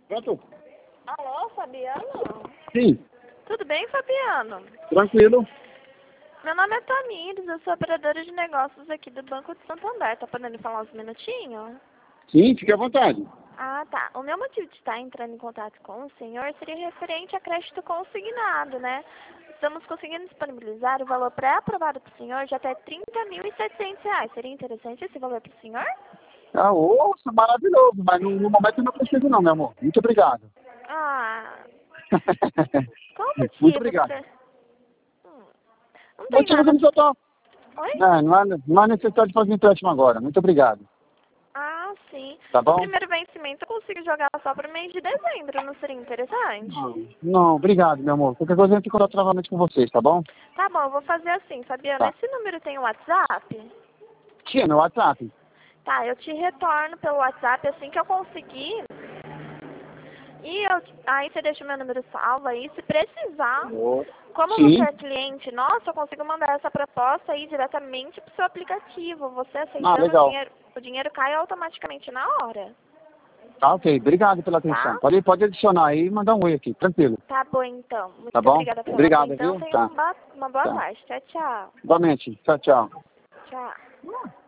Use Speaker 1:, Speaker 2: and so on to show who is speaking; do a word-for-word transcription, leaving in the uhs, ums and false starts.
Speaker 1: Pronto?
Speaker 2: Alô, Fabiano?
Speaker 1: Sim,
Speaker 2: Tudo bem, Fabiano?
Speaker 1: tranquilo.
Speaker 2: Meu nome é Tamires, eu sou operadora de negócios aqui do Banco de Santander. Tá podendo falar uns minutinhos?
Speaker 1: Sim, fique à vontade.
Speaker 2: Ah, tá. O meu motivo de estar entrando em contato com o senhor seria referente a crédito consignado, né? Estamos conseguindo disponibilizar o valor pré-aprovado para o senhor de até trinta mil e setecentos reais. Seria interessante esse valor para o senhor?
Speaker 1: Ah, ouça, maravilhoso, mas no, no momento eu não preciso não, meu amor. Muito obrigado.
Speaker 2: Ah, qual o
Speaker 1: Muito
Speaker 2: motivo?
Speaker 1: obrigado.
Speaker 2: Você... Hum, não tem
Speaker 1: Motivo que
Speaker 2: nada...
Speaker 1: eu só tô...
Speaker 2: Oi?
Speaker 1: Não, não há, não há necessidade de fazer empréstimo agora. Muito obrigado.
Speaker 2: Ah, sim.
Speaker 1: Tá
Speaker 2: O
Speaker 1: bom?
Speaker 2: primeiro vencimento eu consigo jogar só para o mês de dezembro, não seria
Speaker 1: Não,
Speaker 2: interessante?
Speaker 1: não, obrigado, meu amor. Qualquer coisa eu fico contato novamente com vocês, tá bom?
Speaker 2: Tá bom, eu vou fazer assim, Fabiano.
Speaker 1: Tá.
Speaker 2: Esse número tem o WhatsApp?
Speaker 1: Tinha meu WhatsApp.
Speaker 2: Tá, eu te retorno pelo WhatsApp assim que eu conseguir. E eu, aí você deixa o meu número salvo aí. Se precisar, como você
Speaker 1: Sim.
Speaker 2: é cliente nosso, eu consigo mandar essa proposta aí diretamente pro seu aplicativo. Você
Speaker 1: Ah,
Speaker 2: aceitando, o
Speaker 1: legal.
Speaker 2: dinheiro, o dinheiro cai automaticamente na hora.
Speaker 1: Tá, ok. Obrigado pela atenção.
Speaker 2: Tá?
Speaker 1: Pode, pode adicionar aí e mandar um oi aqui. Tranquilo.
Speaker 2: Tá bom, então.
Speaker 1: Tá
Speaker 2: Muito
Speaker 1: bom?
Speaker 2: obrigada pela
Speaker 1: Obrigado,
Speaker 2: atenção.
Speaker 1: viu?
Speaker 2: Tenha
Speaker 1: Tá.
Speaker 2: uma, uma boa
Speaker 1: Tá.
Speaker 2: tarde. Tchau, tchau.
Speaker 1: Igualmente. Tchau, tchau.
Speaker 2: Tchau.